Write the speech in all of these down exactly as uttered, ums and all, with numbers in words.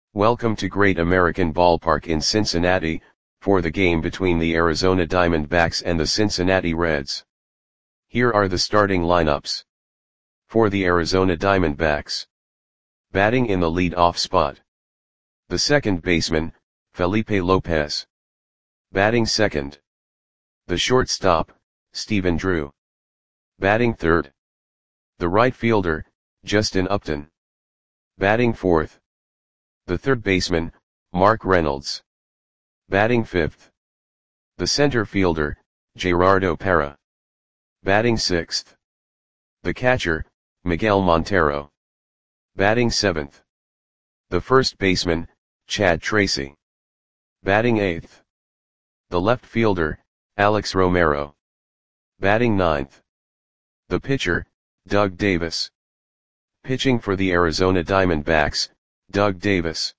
Welcome to Great American Ballpark in Cincinnati, for the game between the Arizona Diamondbacks and the Cincinnati Reds. Here are the starting lineups. For the Arizona Diamondbacks. Batting in the lead-off spot. The second baseman, Felipe Lopez. Batting second. The shortstop, Stephen Drew. Batting third. The right fielder, Justin Upton. Batting fourth. The third baseman, Mark Reynolds. Batting fifth. The center fielder, Gerardo Parra. Batting sixth. The catcher, Miguel Montero. Batting seventh. The first baseman, Chad Tracy. Batting eighth. The left fielder, Alex Romero. Batting ninth. The pitcher, Doug Davis. Pitching for the Arizona Diamondbacks, Doug Davis.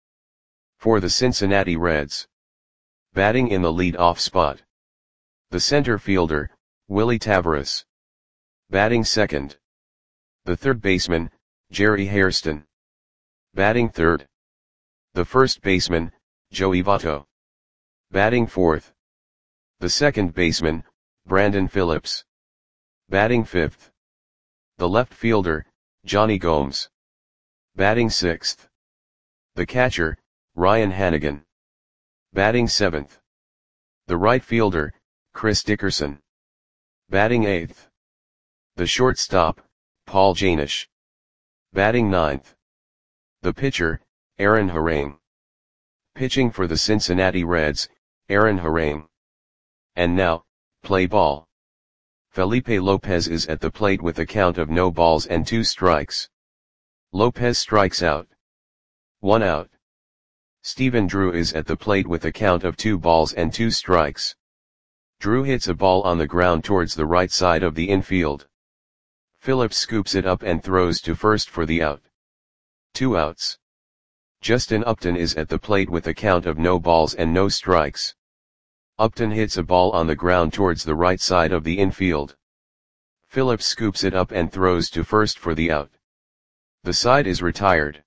For the Cincinnati Reds. Batting in the lead-off spot. The center fielder, Willie Taveras. Batting second. The third baseman, Jerry Hairston. Batting third. The first baseman, Joey Votto. Batting fourth. The second baseman, Brandon Phillips. Batting fifth. The left fielder, Johnny Gomes. Batting sixth. The catcher, Ryan Hanigan. Batting seventh. The right fielder, Chris Dickerson. Batting eighth. The shortstop, Paul Janish. Batting ninth. The pitcher, Aaron Harang. Pitching for the Cincinnati Reds, Aaron Harang. And now, play ball. Felipe Lopez is at the plate with a count of no balls and two strikes. Lopez strikes out. One out. Stephen Drew is at the plate with a count of two balls and two strikes. Drew hits a ball on the ground towards the right side of the infield. Phillips scoops it up and throws to first for the out. Two outs. Justin Upton is at the plate with a count of no balls and no strikes. Upton hits a ball on the ground towards the right side of the infield. Phillips scoops it up and throws to first for the out. The side is retired.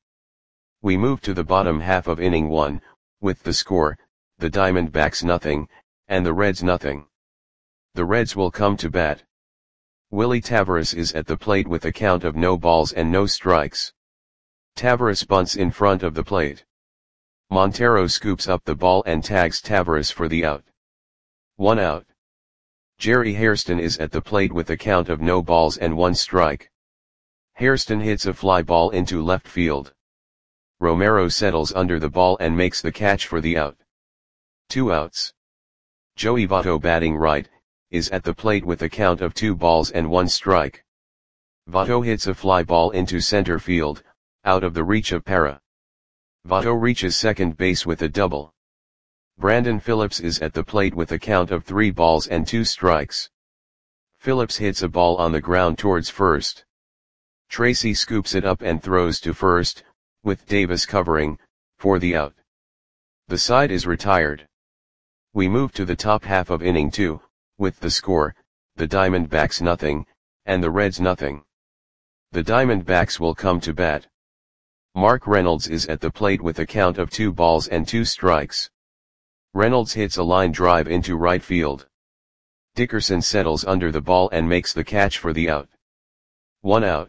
We move to the bottom half of inning one, with the score, the Diamondbacks nothing, and the Reds nothing. The Reds will come to bat. Willie Taveras is at the plate with a count of no balls and no strikes. Taveras bunts in front of the plate. Montero scoops up the ball and tags Taveras for the out. One out. Jerry Hairston is at the plate with a count of no balls and one strike. Hairston hits a fly ball into left field. Romero settles under the ball and makes the catch for the out. Two outs. Joey Votto, batting right, is at the plate with a count of two balls and one strike. Votto hits a fly ball into center field, out of the reach of Parra. Votto reaches second base with a double. Brandon Phillips is at the plate with a count of three balls and two strikes. Phillips hits a ball on the ground towards first. Tracy scoops it up and throws to first, with Davis covering, for the out. The side is retired. We move to the top half of inning two, with the score, the Diamondbacks nothing, and the Reds nothing. The Diamondbacks will come to bat. Mark Reynolds is at the plate with a count of two balls and two strikes. Reynolds hits a line drive into right field. Dickerson settles under the ball and makes the catch for the out. One out.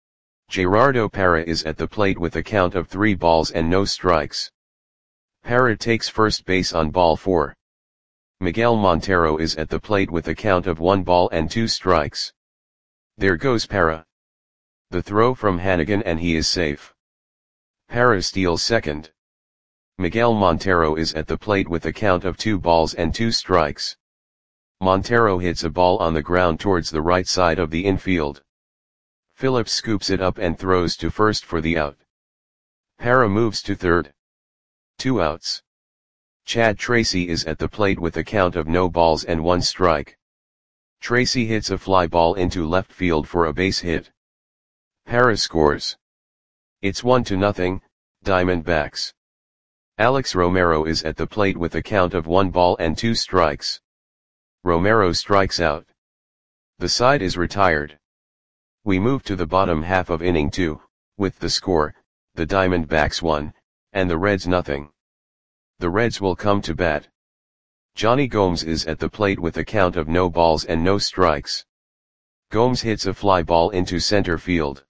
Gerardo Parra is at the plate with a count of three balls and no strikes. Parra takes first base on ball four. Miguel Montero is at the plate with a count of one ball and two strikes. There goes Parra. The throw from Hanigan and he is safe. Parra steals second. Miguel Montero is at the plate with a count of two balls and two strikes. Montero hits a ball on the ground towards the right side of the infield. Phillips scoops it up and throws to first for the out. Parra moves to third. Two outs. Chad Tracy is at the plate with a count of no balls and one strike. Tracy hits a fly ball into left field for a base hit. Parra scores. It's one to nothing, Diamondbacks. Alex Romero is at the plate with a count of one ball and two strikes. Romero strikes out. The side is retired. We move to the bottom half of inning two, with the score, the Diamondbacks one, and the Reds nothing. The Reds will come to bat. Johnny Gomes is at the plate with a count of no balls and no strikes. Gomes hits a fly ball into center field.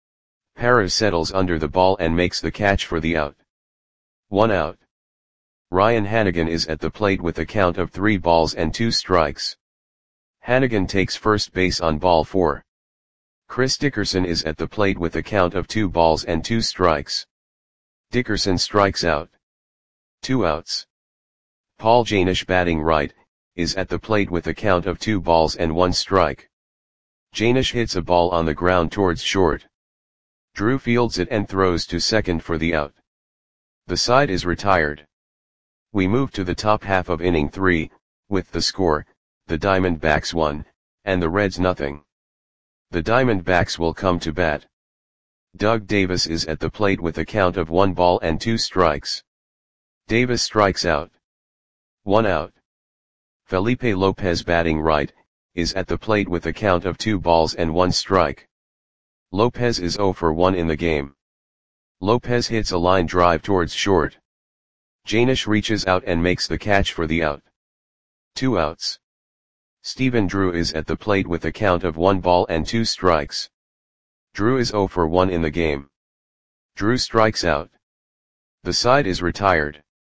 Parra settles under the ball and makes the catch for the out. One out. Ryan Hanigan is at the plate with a count of three balls and two strikes. Hanigan takes first base on ball four. Chris Dickerson is at the plate with a count of two balls and two strikes. Dickerson strikes out. Two outs. Paul Janish, batting right, is at the plate with a count of two balls and one strike. Janish hits a ball on the ground towards short. Drew fields it and throws to second for the out. The side is retired. We move to the top half of inning three, with the score, the Diamondbacks one, and the Reds nothing. The Diamondbacks will come to bat. Doug Davis is at the plate with a count of one ball and two strikes. Davis strikes out. One out. Felipe Lopez, batting right, is at the plate with a count of two balls and one strike. Lopez is oh for one in the game. Lopez hits a line drive towards short. Janish reaches out and makes the catch for the out. Two outs. Stephen Drew is at the plate with a count of one ball and two strikes. Drew is oh for one in the game. Drew strikes out. The side is retired.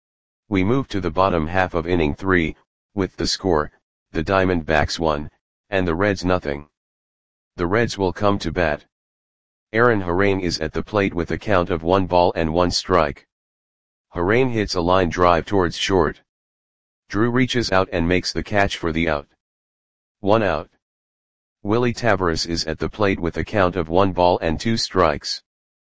We move to the bottom half of inning three, with the score, the Diamondbacks one, and the Reds nothing. The Reds will come to bat. Aaron Harang is at the plate with a count of one ball and one strike. Harang hits a line drive towards short. Drew reaches out and makes the catch for the out. One out. Willie Tavares is at the plate with a count of one ball and two strikes.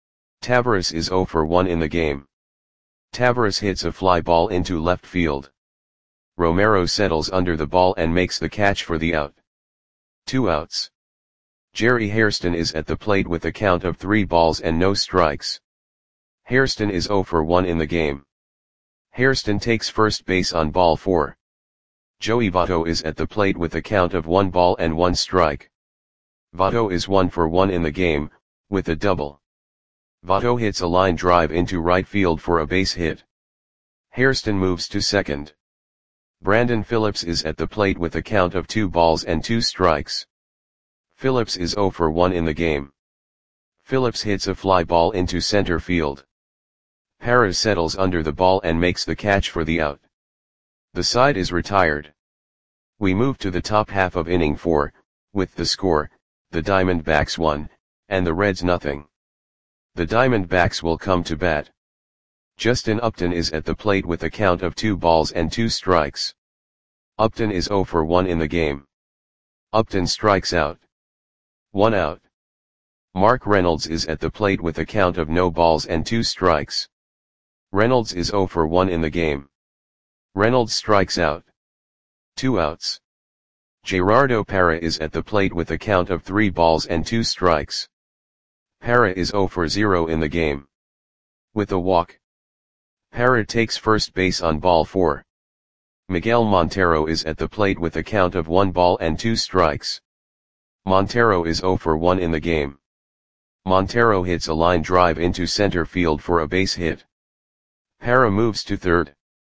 Tavares is oh for one in the game. Tavares hits a fly ball into left field. Romero settles under the ball and makes the catch for the out. Two outs. Jerry Hairston is at the plate with a count of three balls and no strikes. Hairston is oh for one in the game. Hairston takes first base on ball four. Joey Votto is at the plate with a count of one ball and one strike. Votto is one for one in the game, with a double. Votto hits a line drive into right field for a base hit. Hairston moves to second. Brandon Phillips is at the plate with a count of two balls and two strikes. Phillips is oh for one in the game. Phillips hits a fly ball into center field. Parra settles under the ball and makes the catch for the out. The side is retired. We move to the top half of inning four, with the score, the Diamondbacks one, and the Reds nothing. The Diamondbacks will come to bat. Justin Upton is at the plate with a count of two balls and two strikes. Upton is oh for one in the game. Upton strikes out. One out. Mark Reynolds is at the plate with a count of no balls and two strikes. Reynolds is oh for one in the game. Reynolds strikes out. Two outs. Gerardo Parra is at the plate with a count of three balls and two strikes. Parra is oh for zero in the game. With a walk. Parra takes first base on ball four. Miguel Montero is at the plate with a count of one ball and two strikes. Montero is oh for one in the game. Montero hits a line drive into center field for a base hit. Parra moves to third.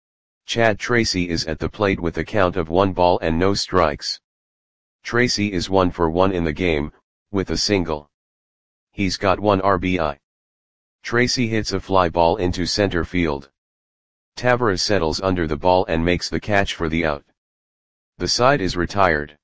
Chad Tracy is at the plate with a count of one ball and no strikes. Tracy is one for one in the game, with a single. He's got one R B I. Tracy hits a fly ball into center field. Tavares settles under the ball and makes the catch for the out. The side is retired.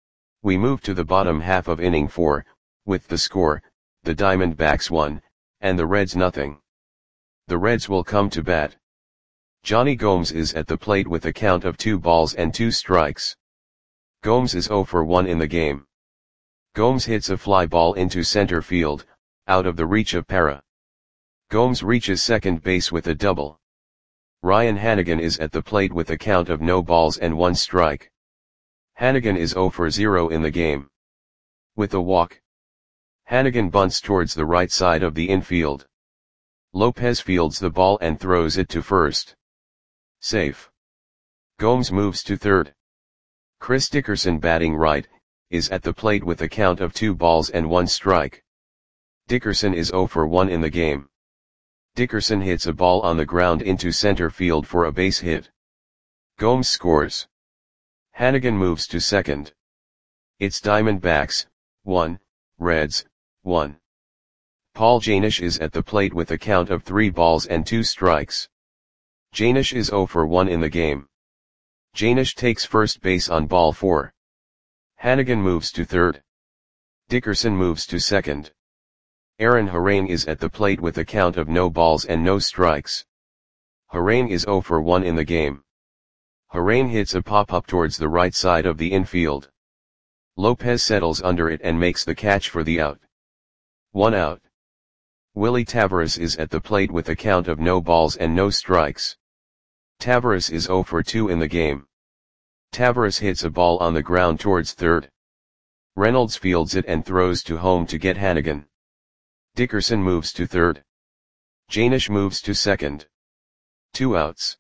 We move to the bottom half of inning four, with the score, the Diamondbacks one, and the Reds nothing. The Reds will come to bat. Johnny Gomes is at the plate with a count of two balls and two strikes. Gomes is oh for one in the game. Gomes hits a fly ball into center field, out of the reach of Parra. Gomes reaches second base with a double. Ryan Hanigan is at the plate with a count of no balls and one strike. Hanigan is oh for zero in the game. With a walk. Hanigan bunts towards the right side of the infield. Lopez fields the ball and throws it to first. Safe. Gomes moves to third. Chris Dickerson, batting right, is at the plate with a count of two balls and one strike. Dickerson is oh for one in the game. Dickerson hits a ball on the ground into center field for a base hit. Gomes scores. Hannigan moves to second. It's Diamondbacks, one, Reds, one. Paul Janish is at the plate with a count of three balls and two strikes. Janish is zero for one in the game. Janish takes first base on ball four. Hannigan moves to third. Dickerson moves to second. Aaron Harane is at the plate with a count of no balls and no strikes. Harane is zero for one in the game. Harane hits a pop-up towards the right side of the infield. Lopez settles under it and makes the catch for the out. One out. Willie Tavares is at the plate with a count of no balls and no strikes. Tavares is zero for two in the game. Tavares hits a ball on the ground towards third. Reynolds fields it and throws to home to get Hannigan. Dickerson moves to third. Janish moves to second. Two outs.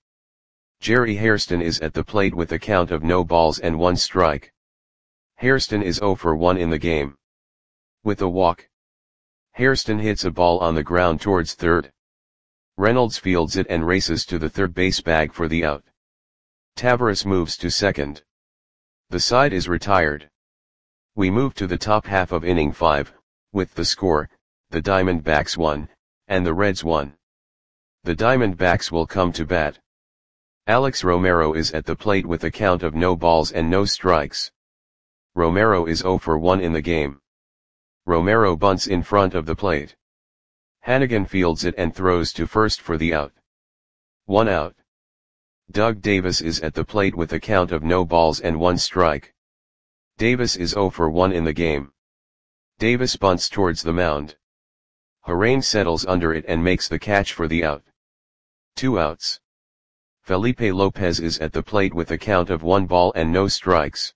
Jerry Hairston is at the plate with a count of no balls and one strike. Hairston is zero for one in the game. With a walk. Hairston hits a ball on the ground towards third. Reynolds fields it and races to the third base bag for the out. Tavares moves to second. The side is retired. We move to the top half of inning five, with the score, the Diamondbacks won, and the Reds won. The Diamondbacks will come to bat. Alex Romero is at the plate with a count of no balls and no strikes. Romero is zero for one in the game. Romero bunts in front of the plate. Hannigan fields it and throws to first for the out. One out. Doug Davis is at the plate with a count of no balls and one strike. Davis is zero for one in the game. Davis bunts towards the mound. Harane settles under it and makes the catch for the out. Two outs. Felipe Lopez is at the plate with a count of one ball and no strikes.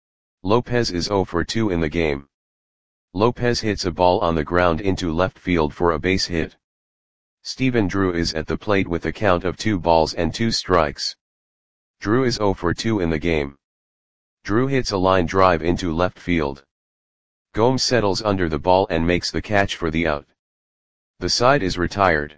Lopez is zero for two in the game. Lopez hits a ball on the ground into left field for a base hit. Stephen Drew is at the plate with a count of two balls and two strikes. Drew is zero for two in the game. Drew hits a line drive into left field. Gomes settles under the ball and makes the catch for the out. The side is retired.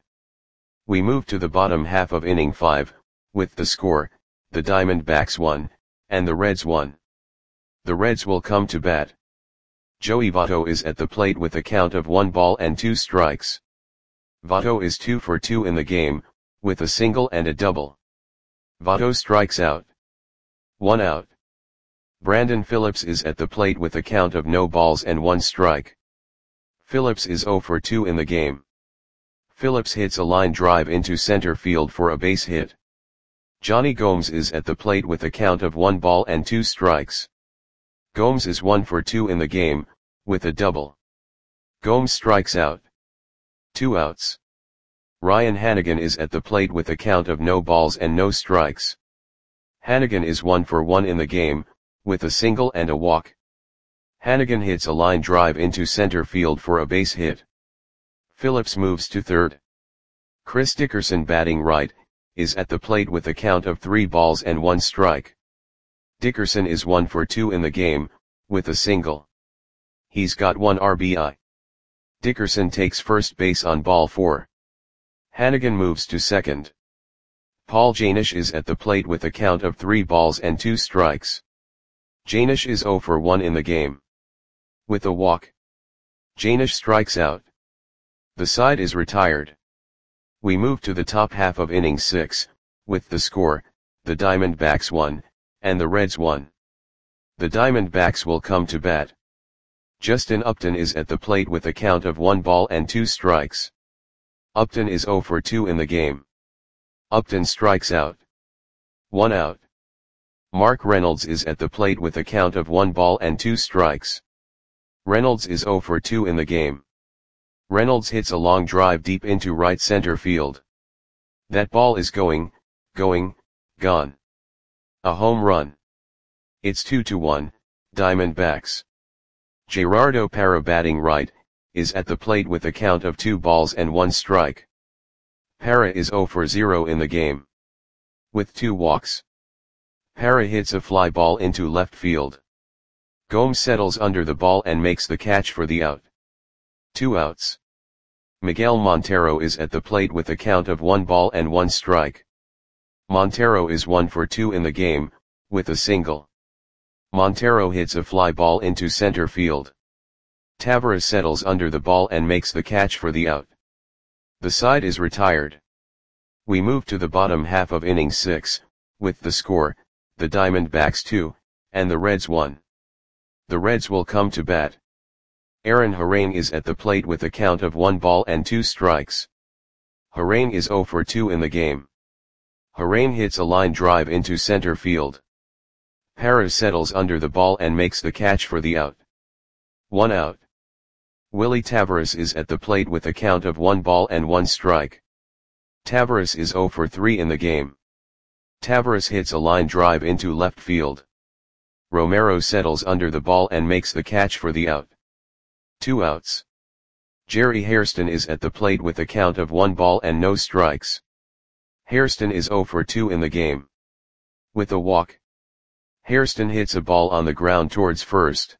We move to the bottom half of inning five, with the score, the Diamondbacks won, and the Reds won. The Reds will come to bat. Joey Votto is at the plate with a count of one ball and two strikes. Votto is two for two in the game, with a single and a double. Votto strikes out. One out. Brandon Phillips is at the plate with a count of no balls and one strike. Phillips is zero for two in the game. Phillips hits a line drive into center field for a base hit. Johnny Gomes is at the plate with a count of one ball and two strikes. Gomes is one for two in the game, with a double. Gomes strikes out. Two outs. Ryan Hannigan is at the plate with a count of no balls and no strikes. Hannigan is one for one in the game, with a single and a walk. Hannigan hits a line drive into center field for a base hit. Phillips moves to third. Chris Dickerson, batting right, is at the plate with a count of three balls and one strike. Dickerson is one for two in the game, with a single. He's got one R B I. Dickerson takes first base on ball four. Hannigan moves to second. Paul Janish is at the plate with a count of three balls and two strikes. Janish is zero for one in the game. With a walk. Janish strikes out. The side is retired. We move to the top half of inning six, with the score, the Diamondbacks won, and the Reds won. The Diamondbacks will come to bat. Justin Upton is at the plate with a count of one ball and two strikes. Upton is zero for two in the game. Upton strikes out. One out. Mark Reynolds is at the plate with a count of one ball and two strikes. Reynolds is zero for two in the game. Reynolds hits a long drive deep into right center field. That ball is going, going, gone. A home run. It's two to one, Diamondbacks. Gerardo Parra, batting right, is at the plate with a count of two balls and one strike. Parra is zero for zero in the game. With two walks. Parra hits a fly ball into left field. Gomes settles under the ball and makes the catch for the out. Two outs. Miguel Montero is at the plate with a count of one ball and one strike. Montero is one for two in the game, with a single. Montero hits a fly ball into center field. Taveras settles under the ball and makes the catch for the out. The side is retired. We move to the bottom half of inning six, with the score, the Diamondbacks two, and the Reds one. The Reds will come to bat. Aaron Harang is at the plate with a count of one ball and two strikes. Harang is zero for two in the game. Harang hits a line drive into center field. Parra settles under the ball and makes the catch for the out. One out. Willie Taveras is at the plate with a count of one ball and one strike. Taveras is zero for three in the game. Taveras hits a line drive into left field. Romero settles under the ball and makes the catch for the out. Two outs. Jerry Hairston is at the plate with a count of one ball and no strikes. Hairston is zero for two in the game. With a walk. Hairston hits a ball on the ground towards first.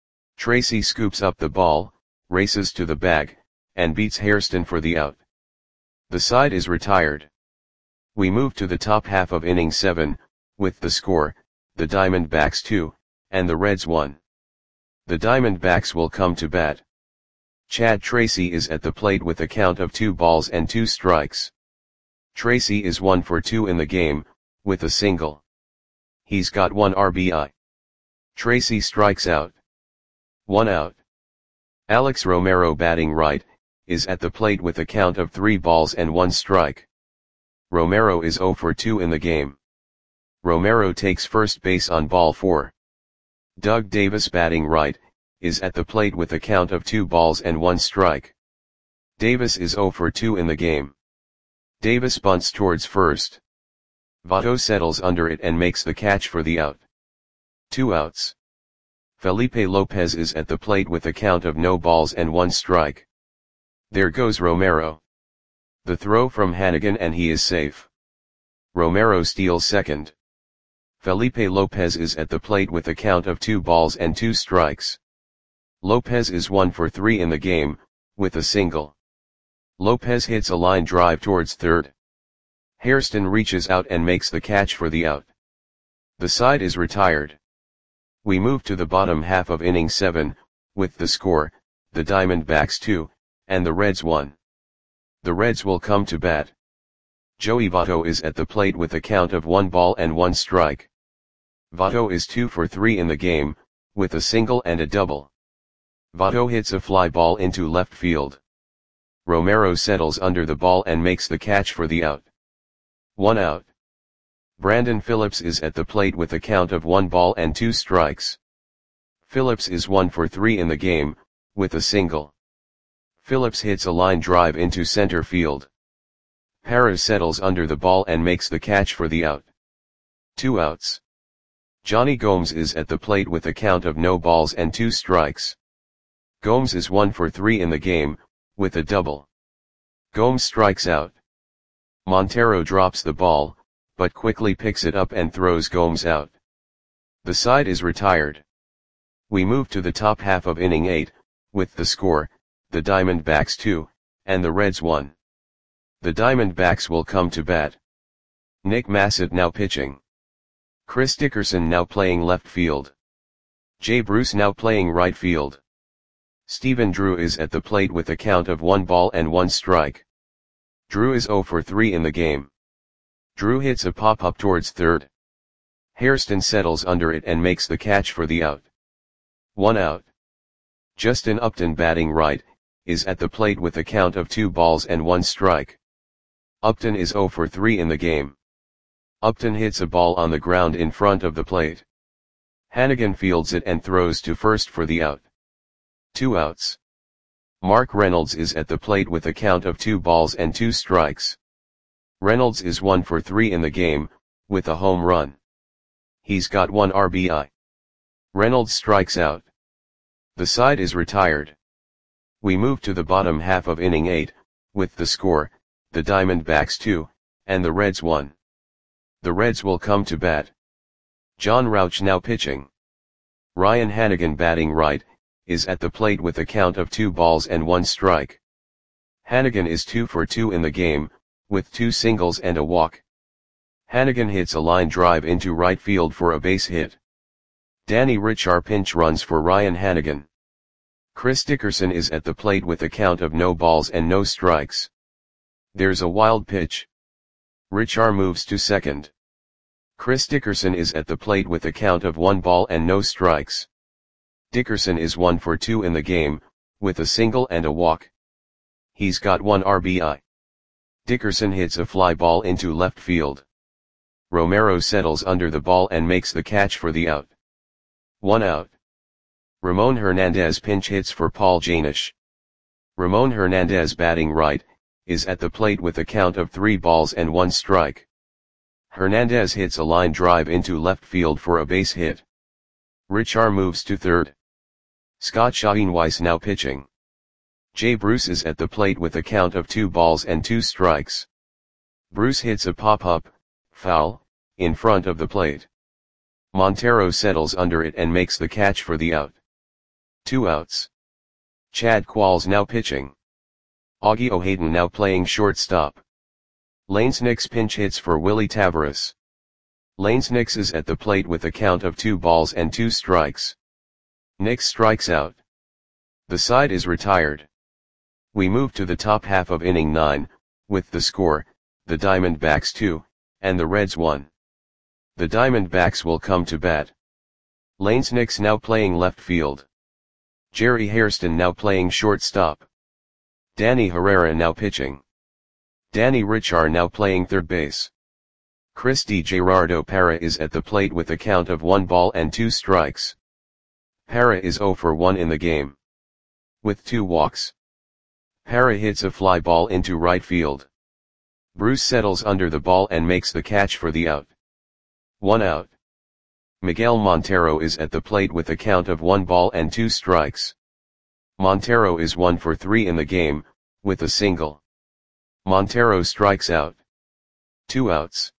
Tracy scoops up the ball, races to the bag, and beats Hairston for the out. The side is retired. We move to the top half of inning seven, with the score, the Diamondbacks two, and the Reds one. The Diamondbacks will come to bat. Chad Tracy is at the plate with a count of two balls and two strikes. Tracy is one for two in the game, with a single. He's got one R B I. Tracy strikes out. One out. Alex Romero, batting right, is at the plate with a count of three balls and one strike. Romero is zero for two in the game. Romero takes first base on ball four. Doug Davis, batting right, is at the plate with a count of two balls and one strike. Davis is zero for two in the game. Davis bunts towards first. Votto settles under it and makes the catch for the out. Two outs. Felipe Lopez is at the plate with a count of no balls and one strike. There goes Romero. The throw from Hannigan and he is safe. Romero steals second. Felipe Lopez is at the plate with a count of two balls and two strikes. Lopez is one for three in the game, with a single. Lopez hits a line drive towards third. Hairston reaches out and makes the catch for the out. The side is retired. We move to the bottom half of inning seven, with the score, the Diamondbacks two, and the Reds one. The Reds will come to bat. Joey Votto is at the plate with a count of one ball and one strike. Votto is two for three in the game, with a single and a double. Votto hits a fly ball into left field. Romero settles under the ball and makes the catch for the out. One out. Brandon Phillips is at the plate with a count of one ball and two strikes. Phillips is one for three in the game, with a single. Phillips hits a line drive into center field. Parra settles under the ball and makes the catch for the out. Two outs. Johnny Gomes is at the plate with a count of no balls and two strikes. Gomes is one for three in the game, with a double. Gomes strikes out. Montero drops the ball, but quickly picks it up and throws Gomes out. The side is retired. We move to the top half of inning eight, with the score, the Diamondbacks two, and the Reds one. The Diamondbacks will come to bat. Nick Massett now pitching. Chris Dickerson now playing left field. Jay Bruce now playing right field. Stephen Drew is at the plate with a count of one ball and one strike. Drew is zero for three in the game. Drew hits a pop-up towards third. Hairston settles under it and makes the catch for the out. One out. Justin Upton, batting right, is at the plate with a count of two balls and one strike. Upton is zero for three in the game. Upton hits a ball on the ground in front of the plate. Hannigan fields it and throws to first for the out. Two outs. Mark Reynolds is at the plate with a count of two balls and two strikes. Reynolds is one for three in the game, with a home run. He's got one R B I. Reynolds strikes out. The side is retired. We move to the bottom half of inning eight, with the score, the Diamondbacks two, and the Reds one. The Reds will come to bat. John Rauch now pitching. Ryan Hannigan, batting right, is at the plate with a count of two balls and one strike. Hannigan is two for two in the game, with two singles and a walk. Hannigan hits a line drive into right field for a base hit. Danny Richar pinch runs for Ryan Hannigan. Chris Dickerson is at the plate with a count of no balls and no strikes. There's a wild pitch. Richar moves to second. Chris Dickerson is at the plate with a count of one ball and no strikes. Dickerson is one for two in the game, with a single and a walk. He's got one R B I. Dickerson hits a fly ball into left field. Romero settles under the ball and makes the catch for the out. One out. Ramon Hernandez pinch hits for Paul Janish. Ramon Hernandez, batting right, is at the plate with a count of three balls and one strike. Hernandez hits a line drive into left field for a base hit. Richar moves to third. Scott Schoenweiss now pitching. Jay Bruce is at the plate with a count of two balls and two strikes. Bruce hits a pop-up, foul, in front of the plate. Montero settles under it and makes the catch for the out. Two outs. Chad Qualls now pitching. Augie O'Haden now playing shortstop. Lanes Nix pinch hits for Willie Tavares. Lanes Nix is at the plate with a count of two balls and two strikes. Nix strikes out. The side is retired. We move to the top half of inning nine, with the score, the Diamondbacks two, and the Reds one. The Diamondbacks will come to bat. Lanes Nix now playing left field. Jerry Hairston now playing shortstop. Danny Herrera now pitching. Danny Richar now playing third base. Chris DiGerardo Parra is at the plate with a count of one ball and two strikes. Parra is zero for one in the game. With two walks. Parra hits a fly ball into right field. Bruce settles under the ball and makes the catch for the out. One out. Miguel Montero is at the plate with a count of one ball and two strikes. Montero is one for three in the game, with a single. Montero strikes out. Two outs.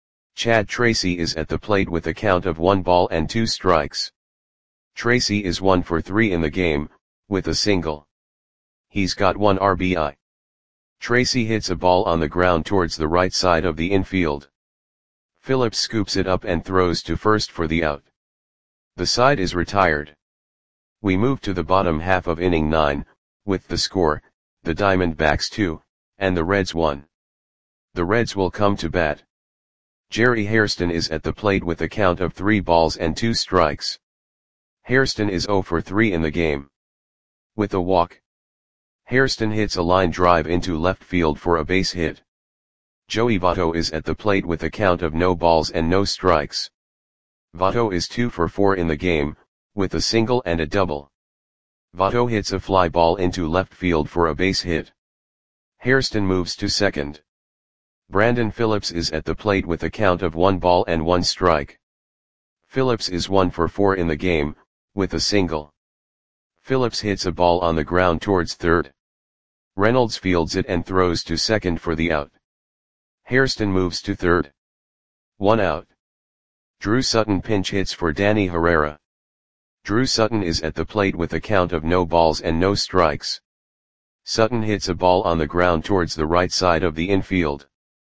Chad Tracy is at the plate with a count of one ball and two strikes. Tracy is one for three in the game, with a single. He's got one R B I. Tracy hits a ball on the ground towards the right side of the infield. Phillips scoops it up and throws to first for the out. The side is retired. We move to the bottom half of inning nine, with the score, the Diamondbacks two, and the Reds one. The Reds will come to bat. Jerry Hairston is at the plate with a count of three balls and two strikes. Hairston is zero for three in the game. With a walk. Hairston hits a line drive into left field for a base hit. Joey Votto is at the plate with a count of no balls and no strikes. Votto is two for four in the game, with a single and a double. Votto hits a fly ball into left field for a base hit. Hairston moves to second. Brandon Phillips is at the plate with a count of one ball and one strike. Phillips is one for four in the game, with a single. Phillips hits a ball on the ground towards third. Reynolds fields it and throws to second for the out. Hairston moves to third. One out. Drew Sutton pinch hits for Danny Herrera. Drew Sutton is at the plate with a count of no balls and no strikes. Sutton hits a ball on the ground towards the right side of the infield.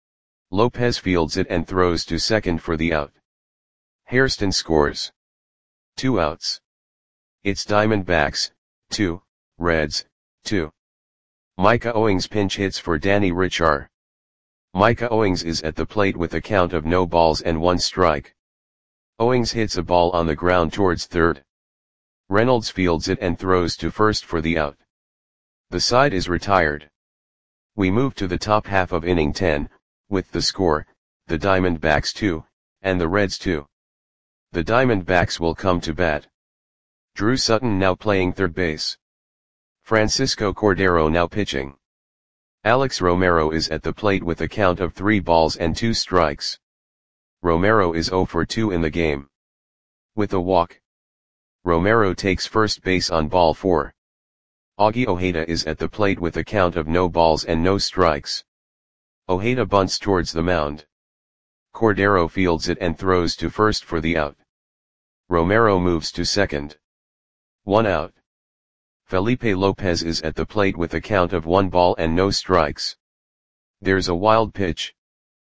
Lopez fields it and throws to second for the out. Hairston scores. Two outs. It's Diamondbacks, two, Reds, two. Micah Owings pinch hits for Danny Richar. Micah Owings is at the plate with a count of no balls and one strike. Owings hits a ball on the ground towards third. Reynolds fields it and throws to first for the out. The side is retired. We move to the top half of inning ten, with the score, the Diamondbacks two, and the Reds two. The Diamondbacks will come to bat. Drew Sutton now playing third base. Francisco Cordero now pitching. Alex Romero is at the plate with a count of three balls and two strikes. Romero is zero for two in the game. With a walk. Romero takes first base on ball four. Augie Ojeda is at the plate with a count of no balls and no strikes. Ojeda bunts towards the mound. Cordero fields it and throws to first for the out. Romero moves to second. One out. Felipe Lopez is at the plate with a count of one ball and no strikes. There's a wild pitch.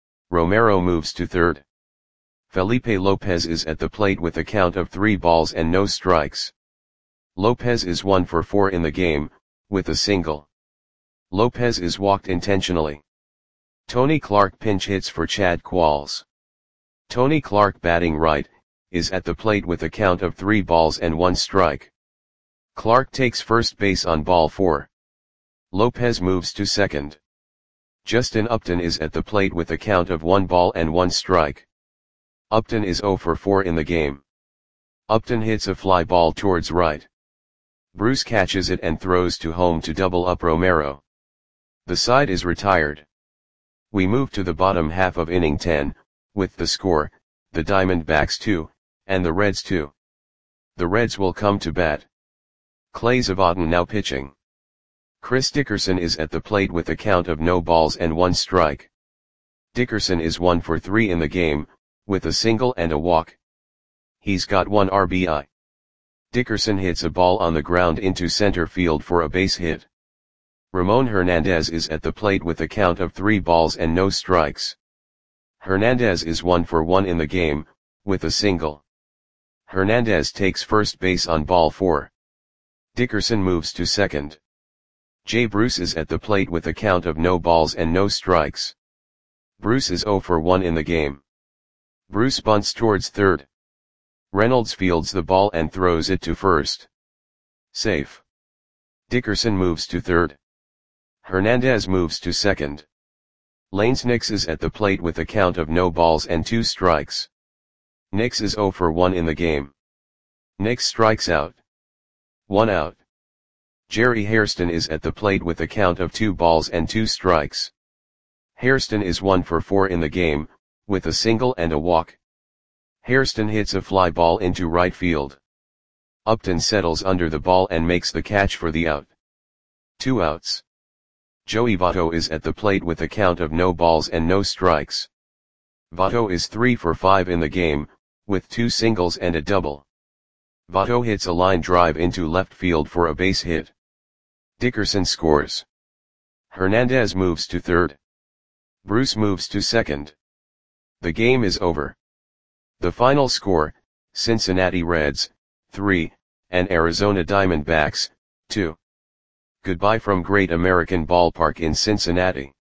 Romero moves to third. Felipe Lopez is at the plate with a count of three balls and no strikes. Lopez is one for four in the game, with a single. Lopez is walked intentionally. Tony Clark pinch hits for Chad Qualls. Tony Clark, batting right, is at the plate with a count of three balls and one strike. Clark takes first base on ball four. Lopez moves to second. Justin Upton is at the plate with a count of one ball and one strike. Upton is zero for four in the game. Upton hits a fly ball towards right. Bruce catches it and throws to home to double up Romero. The side is retired. We move to the bottom half of inning ten, with the score, the Diamondbacks two, and the Reds two. The Reds will come to bat. Clay Zavatin now pitching. Chris Dickerson is at the plate with a count of no balls and one strike. Dickerson is one for three in the game, with a single and a walk. He's got one R B I. Dickerson hits a ball on the ground into center field for a base hit. Ramon Hernandez is at the plate with a count of three balls and no strikes. Hernandez is one for one in the game, with a single. Hernandez takes first base on ball four. Dickerson moves to second. Jay Bruce is at the plate with a count of no balls and no strikes. Bruce is zero for one in the game. Bruce bunts towards third. Reynolds fields the ball and throws it to first. Safe. Dickerson moves to third. Hernandez moves to second. Lanes Nix is at the plate with a count of no balls and two strikes. Nix is zero for one in the game. Nix strikes out. One out. Jerry Hairston is at the plate with a count of two balls and two strikes. Hairston is one for four in the game, with a single and a walk. Hairston hits a fly ball into right field. Upton settles under the ball and makes the catch for the out. Two outs. Joey Votto is at the plate with a count of no balls and no strikes. Votto is three for five in the game, with two singles and a double. Votto hits a line drive into left field for a base hit. Dickerson scores. Hernandez moves to third. Bruce moves to second. The game is over. The final score, Cincinnati Reds, three, and Arizona Diamondbacks, two. Goodbye from Great American Ballpark in Cincinnati.